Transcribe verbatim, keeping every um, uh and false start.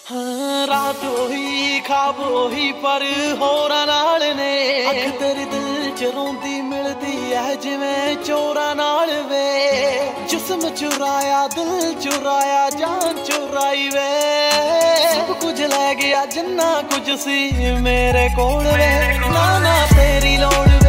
हाँ रात ही ख्वाब ही पर होरां नाल ने अख तेरे दिल च रोंदी मिलदी है जिवें चोरां नाल वे जिस्म चुराया दिल चुराया जान चुराई वे सब कुछ लै गया जिन्ना कुछ सी मेरे कोल वे ना ना तेरी लोड़